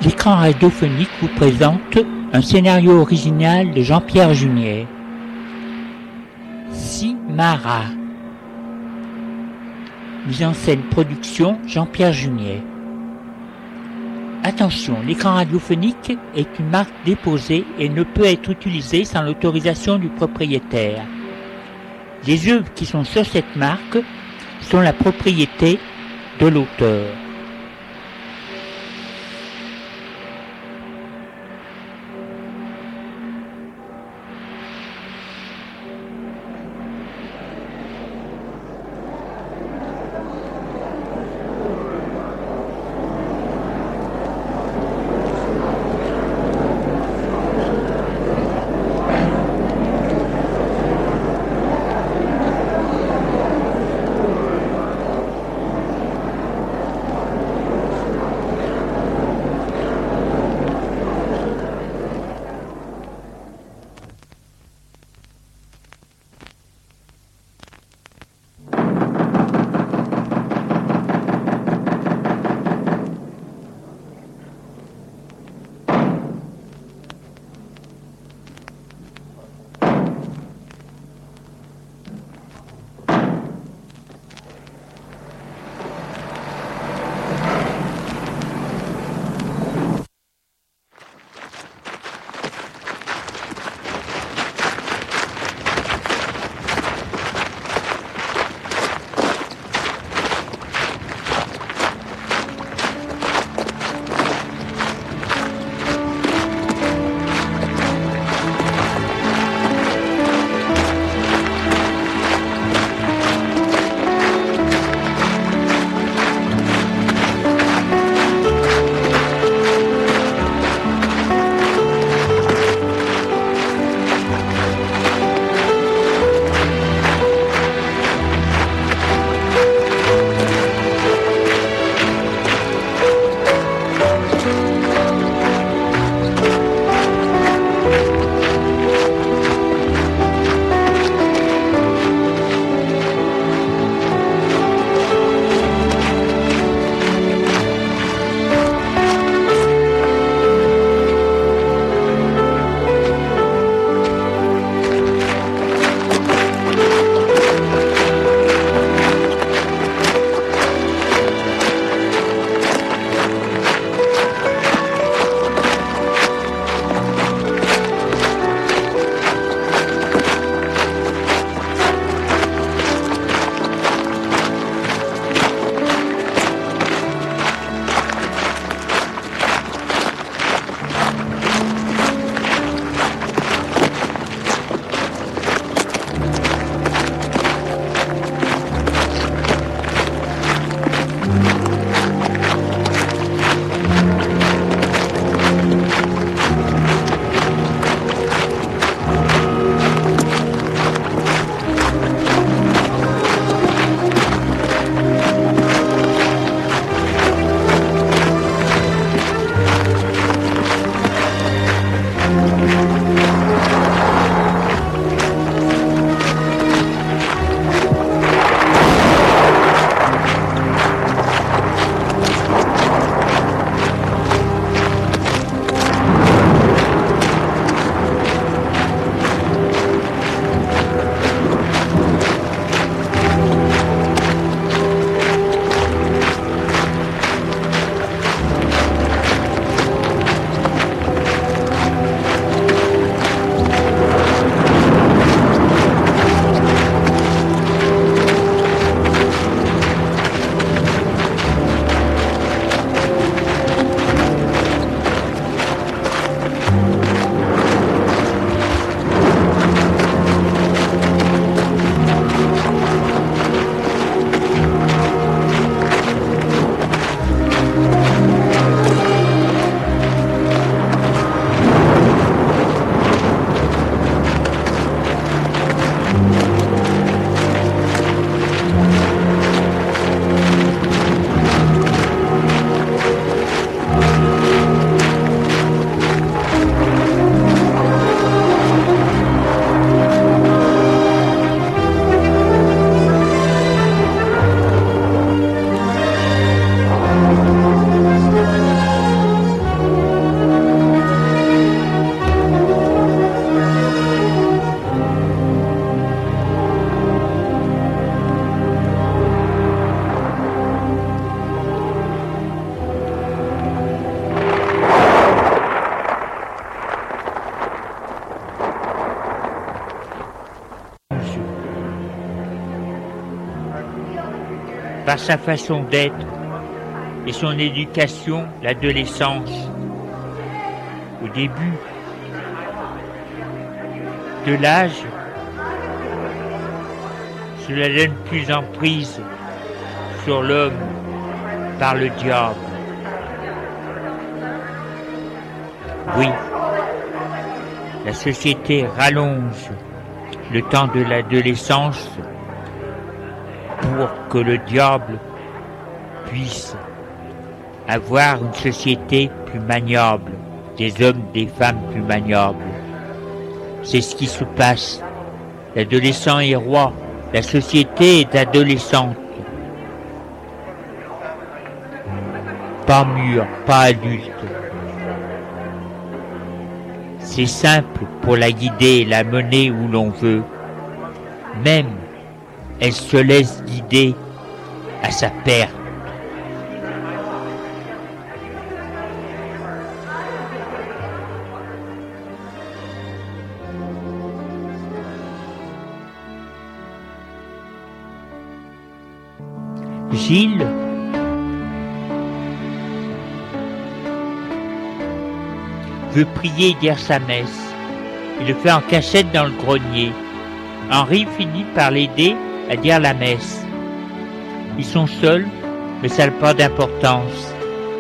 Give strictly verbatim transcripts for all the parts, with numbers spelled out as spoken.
L'écran radiophonique vous présente un scénario original de Jean-Pierre Junier. Simara. Mise en scène production Jean-Pierre Junier. Attention, l'écran radiophonique est une marque déposée et ne peut être utilisé sans l'autorisation du propriétaire. Les œuvres qui sont sur cette marque sont la propriété de l'auteur. par sa façon d'être et son éducation, l'adolescence. Au début de l'âge, cela donne plus emprise sur l'homme par le diable. Oui, la société rallonge le temps de l'adolescence pour que le diable puisse avoir une société plus maniable, des hommes, des femmes plus maniables. C'est ce qui se passe. L'adolescent est roi, la société est adolescente. Pas mûr, pas adulte. C'est simple pour la guider et la mener où l'on veut. Même, elle se laisse guider à sa perte. Gilles veut prier et dire sa messe. Il le fait en cachette dans le grenier. Henri finit par l'aider à dire la messe. Ils sont seuls, mais ça n'a pas d'importance.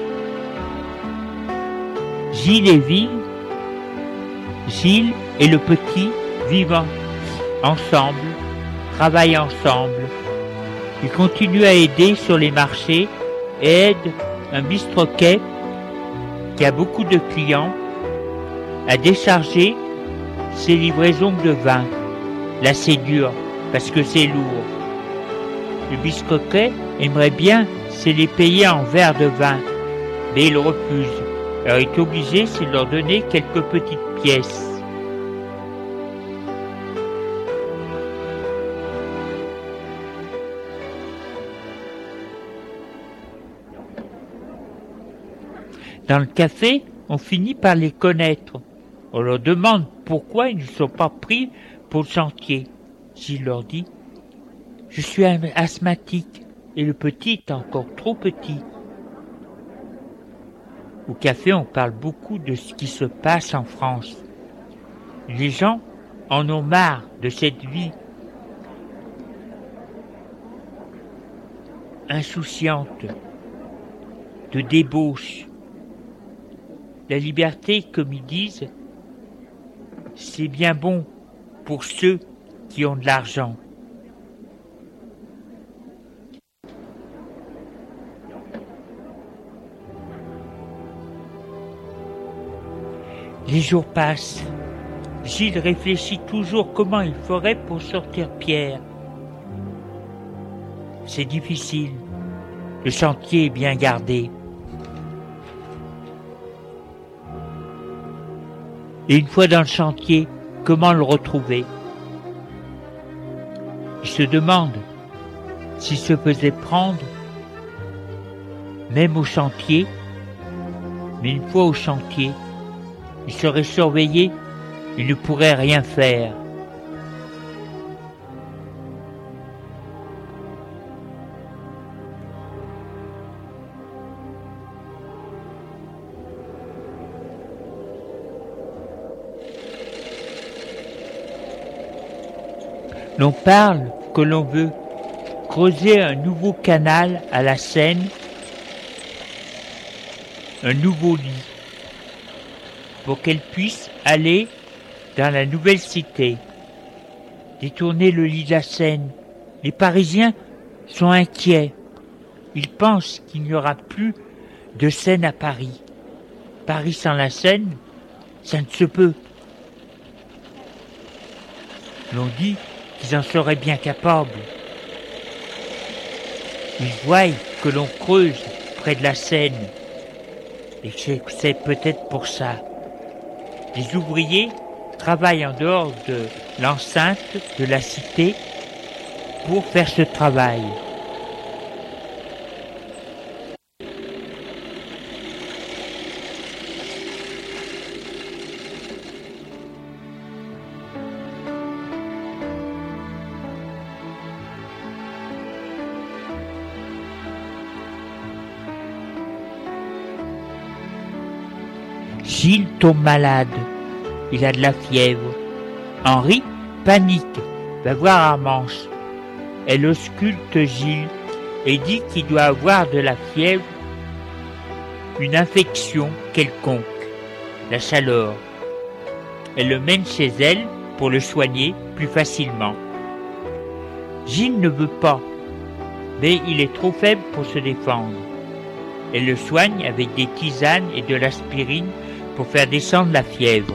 Gilles et Ville, Gilles et le petit vivent ensemble, travaillent ensemble. Ils continuent à aider sur les marchés et aident un bistroquet qui a beaucoup de clients à décharger ses livraisons de vin. Là, c'est dur parce que c'est lourd. Le bistroquet aimerait bien se les payer en verre de vin, mais il refuse. Alors il est obligé de leur donner quelques petites pièces. Dans le café, on finit par les connaître. On leur demande pourquoi ils ne sont pas pris pour le chantier. Gilles leur dit « Je suis asthmatique et le petit est encore trop petit. » Au café, on parle beaucoup de ce qui se passe en France. Les gens en ont marre de cette vie insouciante, de débauche. La liberté, comme ils disent, c'est bien bon pour ceux qui ont de l'argent. Les jours passent. Gilles réfléchit toujours comment il ferait pour sortir Pierre. C'est difficile. Le chantier est bien gardé. Et une fois dans le chantier, comment le retrouver? Il se demande s'il se faisait prendre, même au chantier, mais une fois au chantier, il serait surveillé, il ne pourrait rien faire. L'on parle que l'on veut creuser un nouveau canal à la Seine, un nouveau lit, pour qu'elle puisse aller dans la nouvelle cité, détourner le lit de la Seine. Les Parisiens sont inquiets. Ils pensent qu'il n'y aura plus de Seine à Paris. Paris sans la Seine, ça ne se peut. L'on dit qu'ils en seraient bien capables. Ils voient que l'on creuse près de la Seine, et que c'est peut-être pour ça. Les ouvriers travaillent en dehors de l'enceinte de la cité pour faire ce travail. Gilles tombe malade. Il a de la fièvre. Henri panique, va voir Armance. Elle ausculte Gilles et dit qu'il doit avoir de la fièvre, une infection quelconque, la chaleur. Elle le mène chez elle pour le soigner plus facilement. Gilles ne veut pas, mais il est trop faible pour se défendre. Elle le soigne avec des tisanes et de l'aspirine pour faire descendre la fièvre.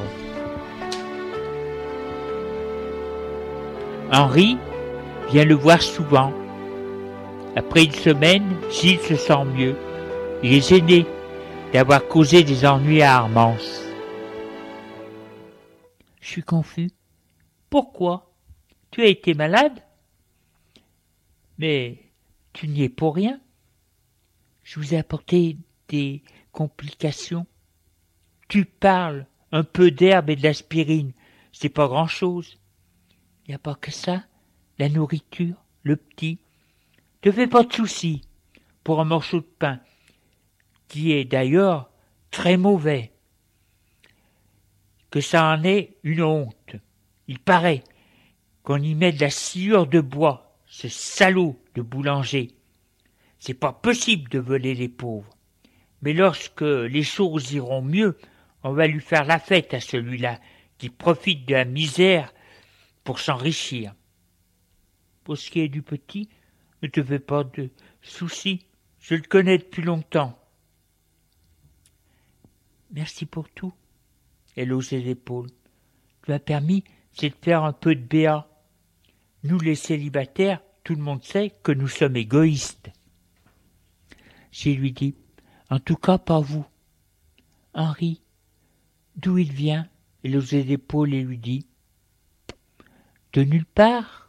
Henri vient le voir souvent. Après une semaine, Gilles se sent mieux. Il est gêné d'avoir causé des ennuis à Armance. Je suis confus. Pourquoi? Tu as été malade? Mais tu n'y es pour rien. Je vous ai apporté des complications. Tu parles, un peu d'herbe et de l'aspirine, c'est pas grand-chose. Il n'y a pas que ça, la nourriture, le petit. Te fais pas de soucis pour un morceau de pain, qui est d'ailleurs très mauvais. Que ça en est une honte. Il paraît qu'on y met de la sciure de bois, ce salaud de boulanger. C'est pas possible de voler les pauvres. Mais lorsque les choses iront mieux, on va lui faire la fête à celui-là qui profite de la misère pour s'enrichir. Pour ce qui est du petit, ne te fais pas de soucis, je le connais depuis longtemps. Merci pour tout. Elle hausse les épaules. Tu m'as permis, c'est de faire un peu de B A. Nous les célibataires, tout le monde sait que nous sommes égoïstes. Je lui dis, en tout cas pas vous. Henri, d'où il vient? Elle hausse les épaules et lui dit, de nulle part.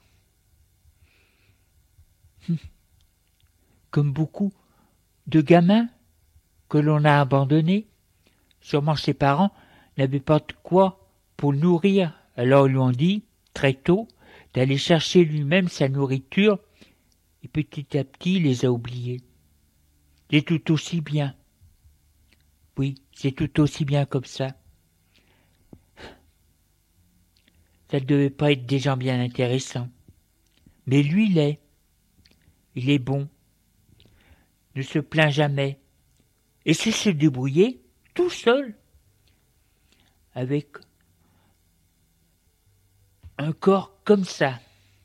Hum. Comme beaucoup de gamins que l'on a abandonnés. Sûrement ses parents n'avaient pas de quoi pour le nourrir, alors ils lui ont dit, très tôt, d'aller chercher lui-même sa nourriture, et petit à petit il les a oubliés. C'est tout aussi bien. Oui, c'est tout aussi bien comme ça. Ça ne devait pas être des gens bien intéressants. Mais lui, il est. Il est bon. Ne se plaint jamais. Et sait se débrouiller tout seul. Avec un corps comme ça.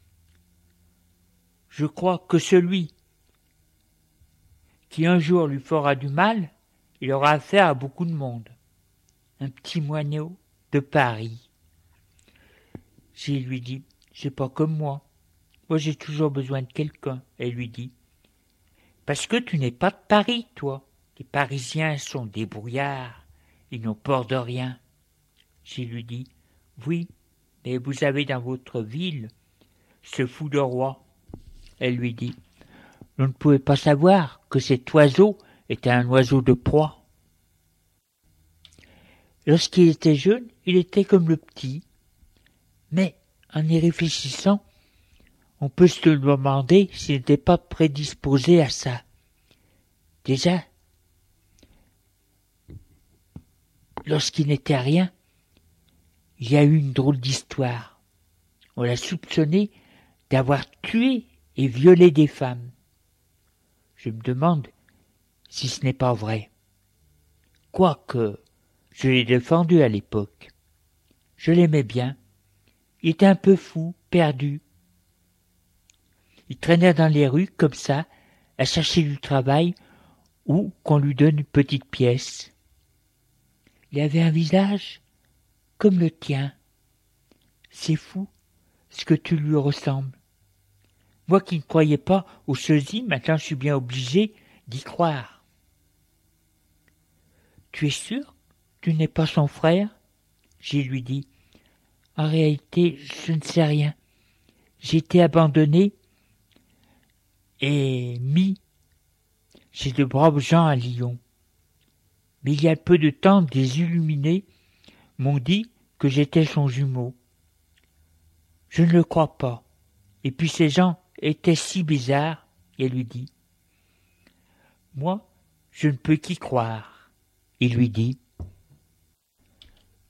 Je crois que celui qui un jour lui fera du mal, il aura affaire à beaucoup de monde. Un petit moineau de Paris. Je lui dis, c'est pas comme moi. Moi, j'ai toujours besoin de quelqu'un. Elle lui dit, parce que tu n'es pas de Paris, toi. Les Parisiens sont des brouillards. Ils n'ont peur de rien. Je lui dis, oui, mais vous avez dans votre ville ce fou de roi. Elle lui dit, on ne pouvait pas savoir que cet oiseau était un oiseau de proie. Lorsqu'il était jeune, il était comme le petit. Mais, en y réfléchissant, on peut se demander s'il n'était pas prédisposé à ça. Déjà, lorsqu'il n'était rien, il y a eu une drôle d'histoire. On l'a soupçonné d'avoir tué et violé des femmes. Je me demande si ce n'est pas vrai. Quoique, je l'ai défendu à l'époque. Je l'aimais bien. Il était un peu fou, perdu. Il traînait dans les rues, comme ça, à chercher du travail ou qu'on lui donne une petite pièce. Il avait un visage comme le tien. C'est fou ce que tu lui ressembles. Moi qui ne croyais pas au sosie, maintenant je suis bien obligé d'y croire. Tu es sûr? Tu n'es pas son frère? J'ai lui dit. En réalité, je ne sais rien. J'ai été abandonné et mis chez de braves gens à Lyon. Mais il y a peu de temps, des illuminés m'ont dit que j'étais son jumeau. Je ne le crois pas. Et puis ces gens étaient si bizarres, elle lui dit. Moi, je ne peux qu'y croire. Il lui dit.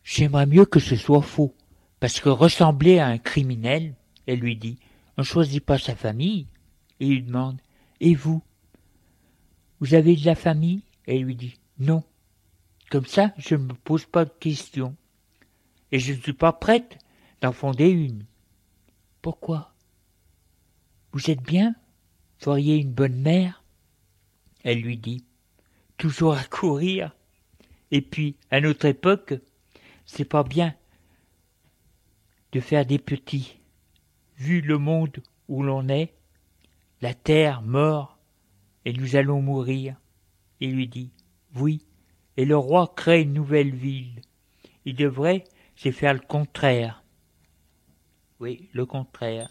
J'aimerais mieux que ce soit faux, parce que ressembler à un criminel, elle lui dit, on ne choisit pas sa famille. Et il lui demande, et vous? Vous avez de la famille? Et elle lui dit, non. Comme ça, je ne me pose pas de questions. Et je ne suis pas prête d'en fonder une. Pourquoi? Vous êtes bien? Vous feriez une bonne mère? Elle lui dit, toujours à courir. Et puis, à notre époque, c'est pas bien de faire des petits. Vu le monde où l'on est, la terre mort, et nous allons mourir. Il lui dit, oui, et le roi crée une nouvelle ville. Il devrait, c'est faire le contraire. Oui, le contraire.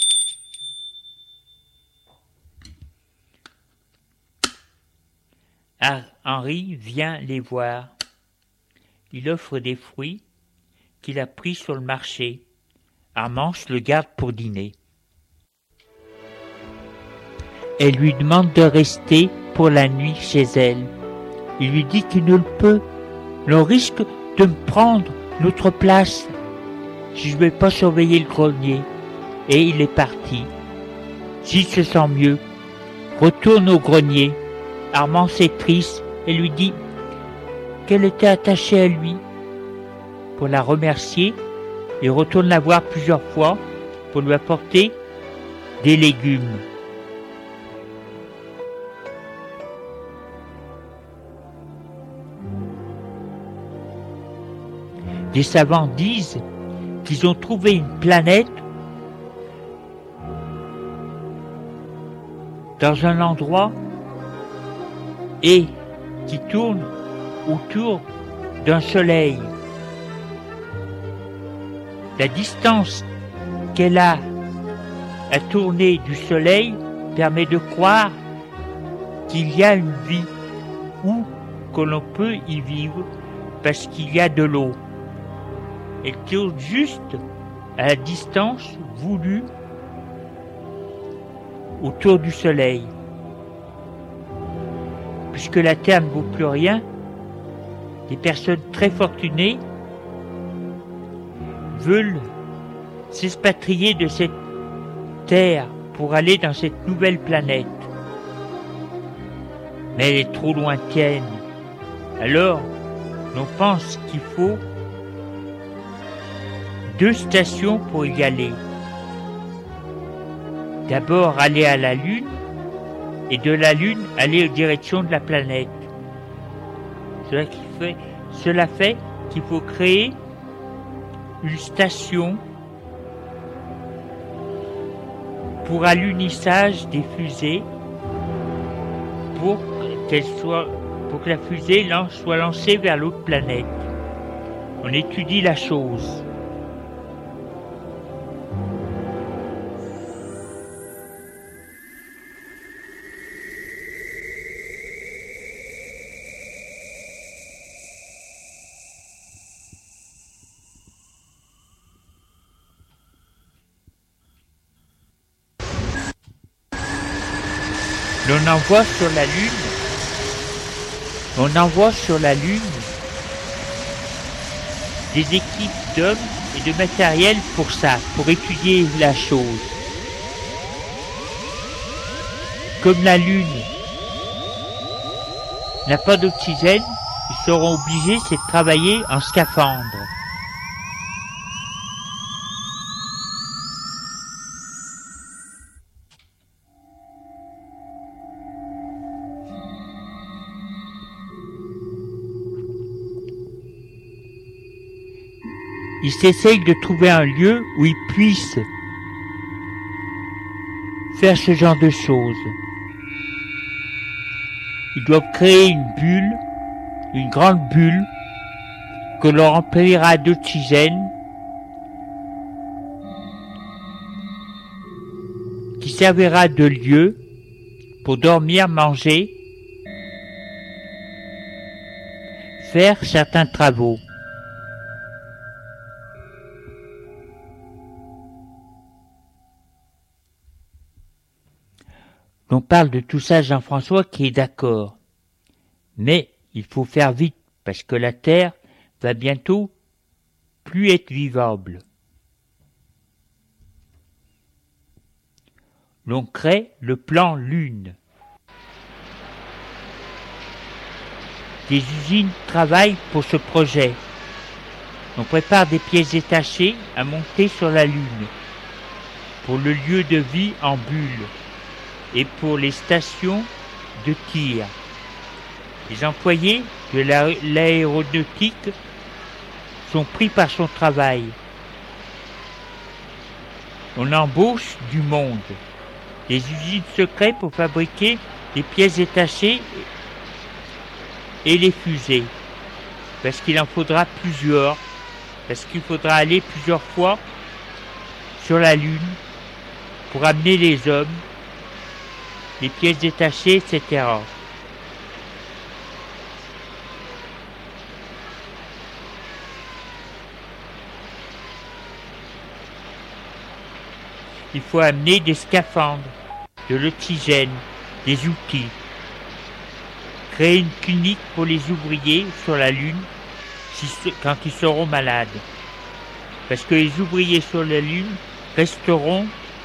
Henri vient les voir. Il offre des fruits qu'il a pris sur le marché. Armance le garde pour dîner. Elle lui demande de rester pour la nuit chez elle. Il lui dit qu'il ne le peut. L'on risque de me prendre notre place si je ne vais pas surveiller le grenier. Et il est parti. S'il se sent mieux, retourne au grenier. Armance est triste et lui dit qu'elle était attachée à lui. Pour la remercier, il retourne la voir plusieurs fois pour lui apporter des légumes. Les savants disent qu'ils ont trouvé une planète dans un endroit et qui tourne autour d'un soleil. La distance qu'elle a à tourner du soleil permet de croire qu'il y a une vie ou que l'on peut y vivre parce qu'il y a de l'eau. Elle tourne juste à la distance voulue autour du soleil. Puisque la Terre ne vaut plus rien, des personnes très fortunées veulent s'expatrier de cette Terre pour aller dans cette nouvelle planète. Mais elle est trop lointaine. Alors, l'on pense qu'il faut deux stations pour y aller. D'abord aller à la Lune, et de la Lune aller en direction de la planète. Cela fait, cela fait qu'il faut créer une station pour alunissage des fusées pour qu'elle soit, pour que la fusée lance, soit lancée vers l'autre planète. On étudie la chose. L'on envoie sur la Lune, on envoie sur la Lune des équipes d'hommes et de matériel pour ça, pour étudier la chose. Comme la Lune n'a pas d'oxygène, ils seront obligés c'est de travailler en scaphandre. Ils s'essayent de trouver un lieu où ils puissent faire ce genre de choses. Ils doivent créer une bulle, une grande bulle, que l'on remplira d'oxygène, qui servira de lieu pour dormir, manger, faire certains travaux. On parle de tout ça Jean-François qui est d'accord. Mais il faut faire vite parce que la Terre va bientôt plus être vivable. L'on crée le plan Lune. Des usines travaillent pour ce projet. On prépare des pièces détachées à monter sur la Lune, pour le lieu de vie en bulle et pour les stations de tir. Les employés de la, l'aéronautique sont pris par son travail. On embauche du monde. Des usines secrètes pour fabriquer les pièces détachées et les fusées. Parce qu'il en faudra plusieurs. Parce qu'il faudra aller plusieurs fois sur la Lune pour amener les hommes, les pièces détachées, et cetera. Il faut amener des scaphandres, de l'oxygène, des outils. Créer une clinique pour les ouvriers sur la Lune si, quand ils seront malades. Parce que les ouvriers sur la Lune resteront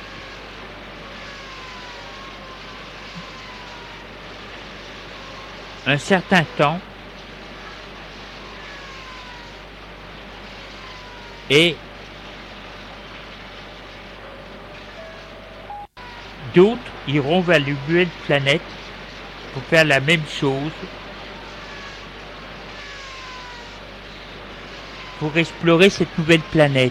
un certain temps et d'autres iront vers la nouvelle planète pour faire la même chose, pour explorer cette nouvelle planète.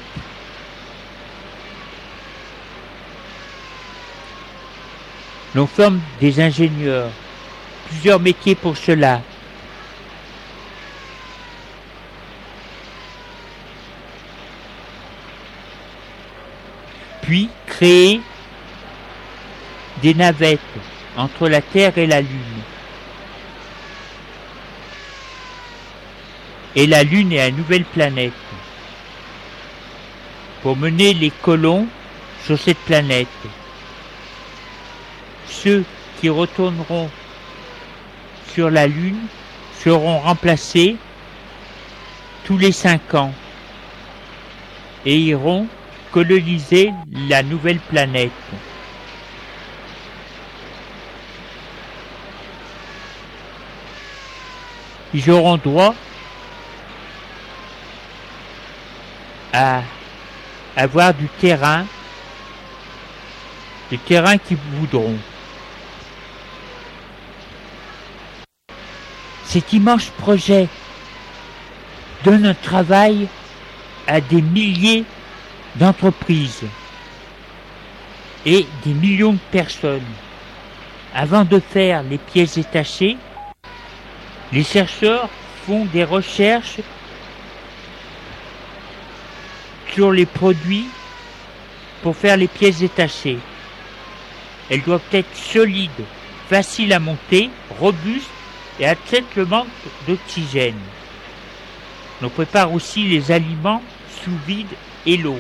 L'on forme des ingénieurs, plusieurs métiers pour cela. Puis créer des navettes entre la Terre et la Lune. Et la Lune est la nouvelle planète. Pour mener les colons sur cette planète. Ceux qui retourneront sur la Lune seront remplacés tous les cinq ans et iront coloniser la nouvelle planète. Ils auront droit à avoir du terrain, du terrain qu'ils voudront. Cet immense projet donne un travail à des milliers d'entreprises et des millions de personnes. Avant de faire les pièces détachées, les chercheurs font des recherches sur les produits pour faire les pièces détachées. Elles doivent être solides, faciles à monter, robustes et acceptent le manque d'oxygène. On prépare aussi les aliments sous vide et l'eau.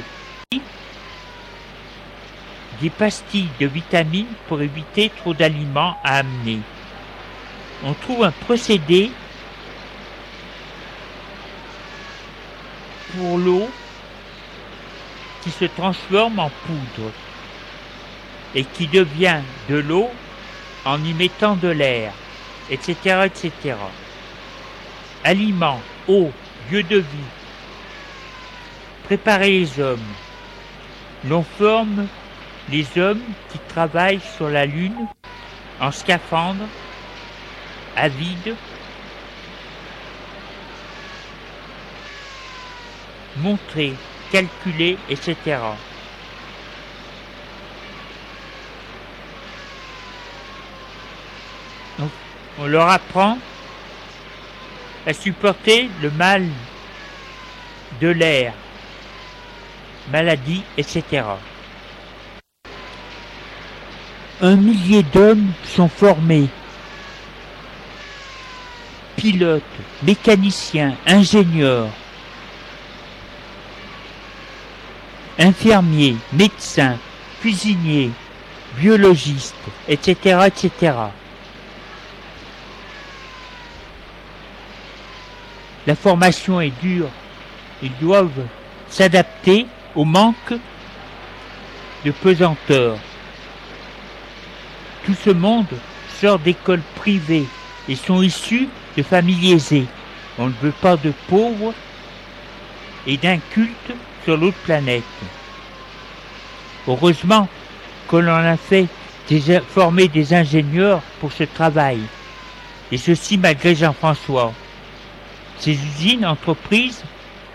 Des pastilles de vitamines pour éviter trop d'aliments à amener. On trouve un procédé pour l'eau qui se transforme en poudre et qui devient de l'eau en y mettant de l'air, et cetera, et cetera. Aliments, eau, lieu de vie. Préparer les hommes. L'on forme les hommes qui travaillent sur la Lune en scaphandre, à vide, montrer, calculer, et cetera. Donc, on leur apprend à supporter le mal de l'air, maladie, et cetera. Un millier d'hommes sont formés. Pilotes, mécaniciens, ingénieurs, infirmiers, médecins, cuisiniers, biologistes, et cetera, et cetera. La formation est dure. Ils doivent s'adapter au manque de pesanteur. Tout ce monde sort d'écoles privées et sont issus de familles aisées. On ne veut pas de pauvres et d'incultes sur l'autre planète. Heureusement que l'on a fait des, former des ingénieurs pour ce travail. Et ceci malgré Jean-François. Ces usines, entreprises,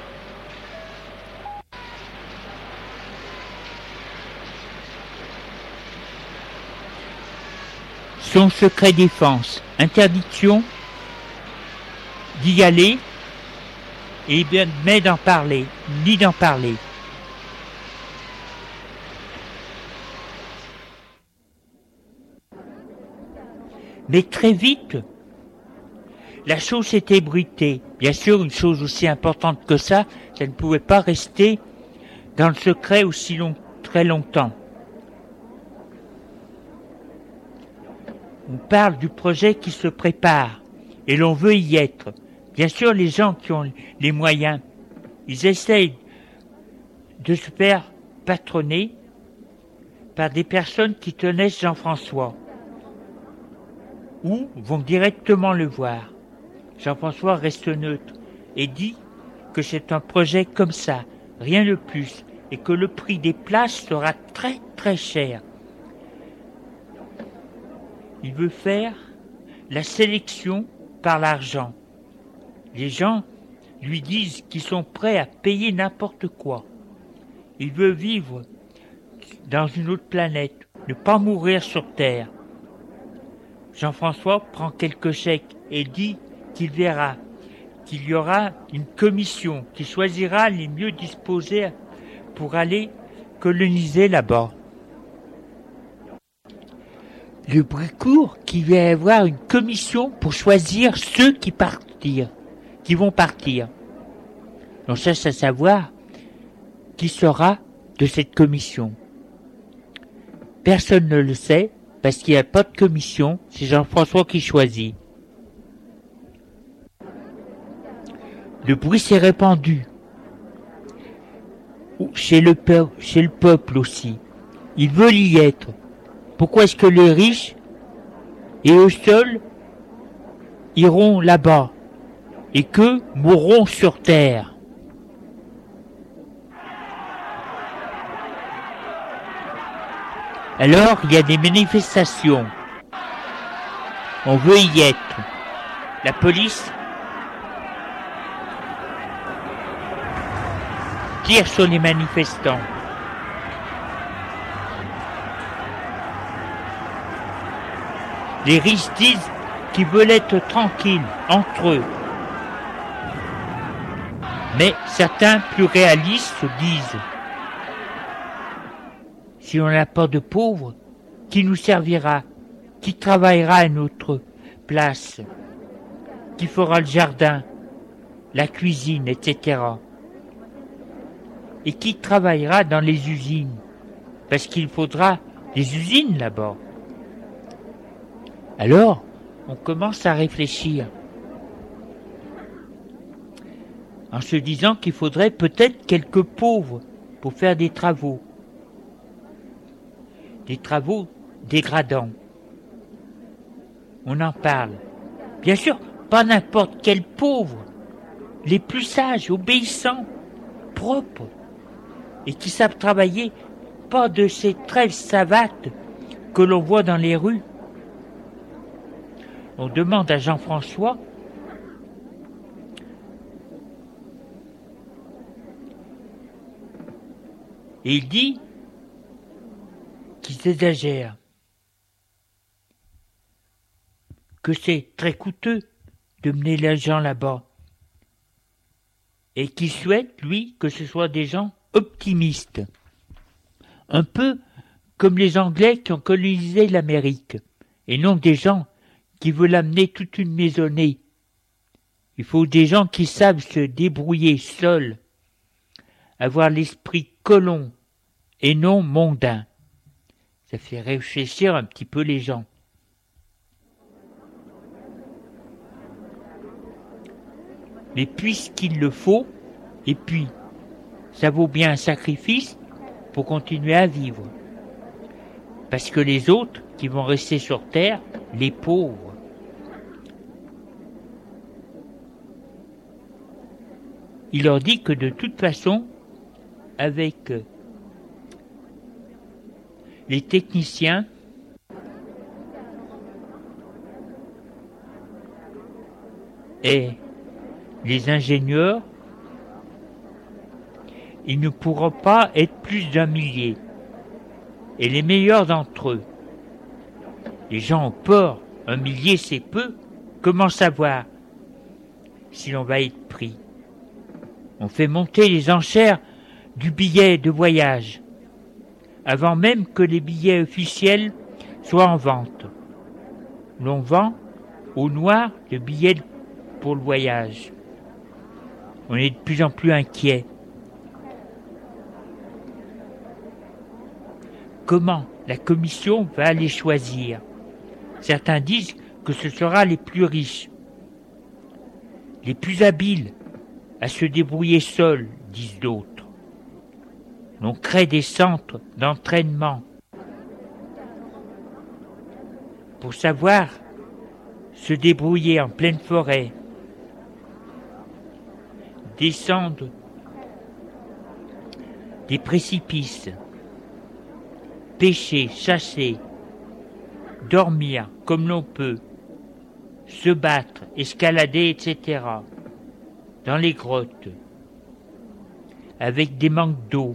sont secret défense, interdiction d'y aller et bien mais d'en parler, ni d'en parler. Mais très vite, la chose s'est ébruitée. Bien sûr, une chose aussi importante que ça, ça ne pouvait pas rester dans le secret aussi long, très longtemps. On parle du projet qui se prépare et l'on veut y être. Bien sûr, les gens qui ont les moyens, ils essayent de se faire patronner par des personnes qui connaissent Jean-François ou vont directement le voir. Jean-François reste neutre et dit que c'est un projet comme ça, rien de plus, et que le prix des places sera très très cher. Il veut faire la sélection par l'argent. Les gens lui disent qu'ils sont prêts à payer n'importe quoi. Il veut vivre dans une autre planète, ne pas mourir sur Terre. Jean-François prend quelques chèques et dit qu'il verra, qu'il y aura une commission qui choisira les mieux disposés pour aller coloniser là-bas. Le bruit court qu'il va y avoir une commission pour choisir ceux qui partirent, qui vont partir. On cherche à savoir qui sera de cette commission. Personne ne le sait parce qu'il n'y a pas de commission, c'est Jean-François qui choisit. Le bruit s'est répandu chez le, peu, chez le peuple aussi. Ils veulent y être. Pourquoi est-ce que les riches et eux seuls iront là-bas et qu'eux mourront sur terre? Alors, il y a des manifestations. On veut y être. La police tire sur les manifestants. Les riches disent qu'ils veulent être tranquilles entre eux. Mais certains plus réalistes disent: si on n'a pas de pauvres, qui nous servira? Qui travaillera à notre place? Qui fera le jardin, la cuisine, et cetera. Et qui travaillera dans les usines? Parce qu'il faudra des usines là-bas. Alors, on commence à réfléchir en se disant qu'il faudrait peut-être quelques pauvres pour faire des travaux. Des travaux dégradants. On en parle. Bien sûr, pas n'importe quel pauvre. Les plus sages, obéissants, propres, et qui savent travailler, pas de ces trèves savates que l'on voit dans les rues. On demande à Jean-François et il dit qu'ils exagèrent, que c'est très coûteux de mener les gens là-bas et qu'il souhaite, lui, que ce soit des gens optimistes, un peu comme les Anglais qui ont colonisé l'Amérique, et non des gens qui veulent amener toute une maisonnée. Il faut des gens qui savent se débrouiller seuls, avoir l'esprit colon et non mondain. Ça fait réfléchir un petit peu les gens. Mais puisqu'il le faut, et puis ça vaut bien un sacrifice pour continuer à vivre. Parce que les autres qui vont rester sur Terre, les pauvres, il leur dit que de toute façon, avec les techniciens, et les ingénieurs, ils ne pourront pas être plus d'un millier. Et les meilleurs d'entre eux. Les gens ont peur. Un millier, c'est peu. Comment savoir si l'on va être pris? On fait monter les enchères du billet de voyage, avant même que les billets officiels soient en vente. L'on vend au noir le billet pour le voyage. On est de plus en plus inquiet. Comment la commission va les choisir? Certains disent que ce sera les plus riches, les plus habiles à se débrouiller seuls, disent d'autres. On crée des centres d'entraînement pour savoir se débrouiller en pleine forêt, descendre des précipices, pêcher, chasser, dormir comme l'on peut, se battre, escalader, et cetera, dans les grottes, avec des manques d'eau,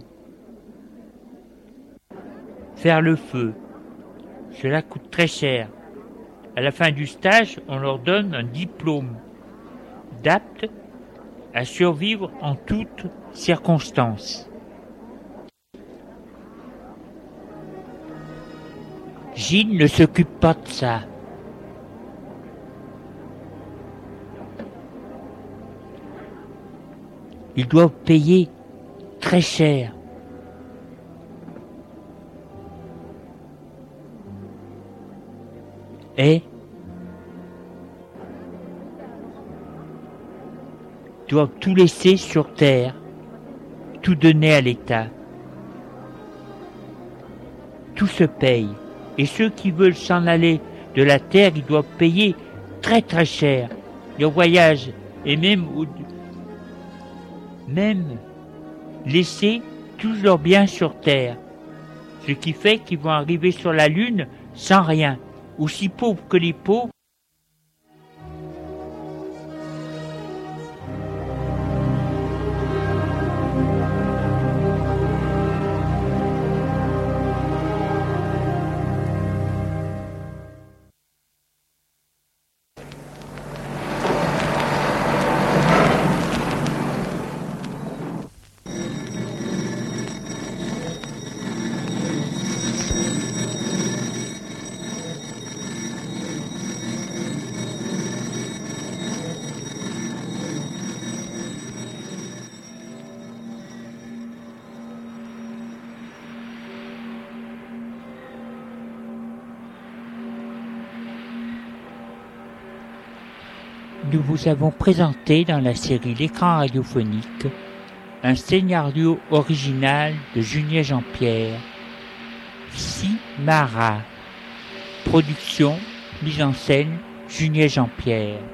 faire le feu. Cela coûte très cher. À la fin du stage, on leur donne un diplôme d'apte à survivre en toutes circonstances. Gilles ne s'occupe pas de ça. Ils doivent payer très cher. Et doivent tout laisser sur terre, tout donner à l'État. Tout se paye. Et ceux qui veulent s'en aller de la terre, ils doivent payer très très cher leur voyage et même, même laisser tous leurs biens sur terre. Ce qui fait qu'ils vont arriver sur la Lune sans rien, aussi pauvres que les pauvres. Nous vous avons présenté dans la série L'écran radiophonique un scénario original de Junier Jean-Pierre, Simara. Production, mise en scène, Junier Jean-Pierre.